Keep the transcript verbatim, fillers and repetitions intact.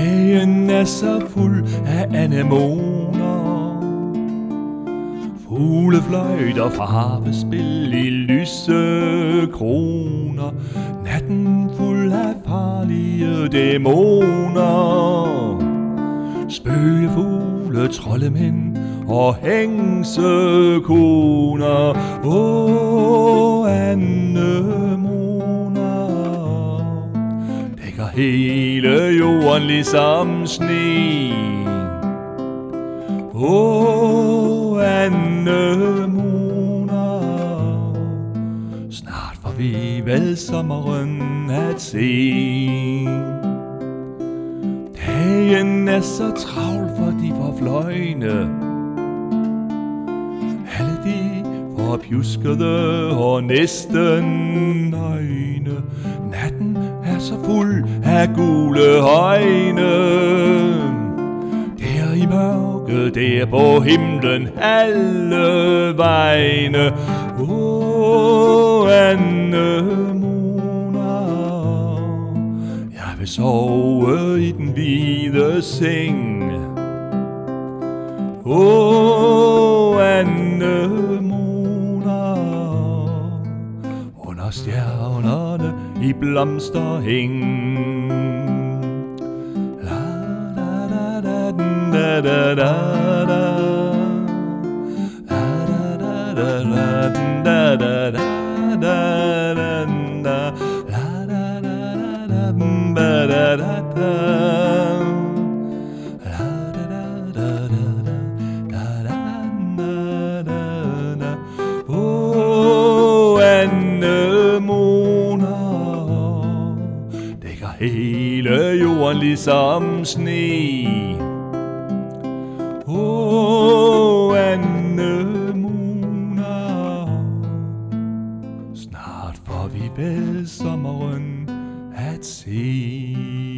Hagen er så fuld af anemoner, fuglefløjter fra harpespil i lyse kroner, natten fuld af farlige dæmoner, spøgefugle, troldemænd og hengsekoner. Åh, anemoner dækker hele jorden ligesom sne. Åh, anemoner, snart får vi vel sommeren at se. Dagen er så travl, for de får fløjne. Alle de får pjuskede og næsten nøgne. Natten er så fuld af gule øjne. Der i mørket, der på himlen alle vegne. Åh, anemoner, jeg vil sove i den hvide seng. Åh, anemoner, under stjernerne i blomsterhæng. La da da da da da da da. La da da da da da da da da. La da da da da da da. Anemoner dækker hele jorden ligesom sne. Åh, anemoner, snart får vi vel sommeren at se.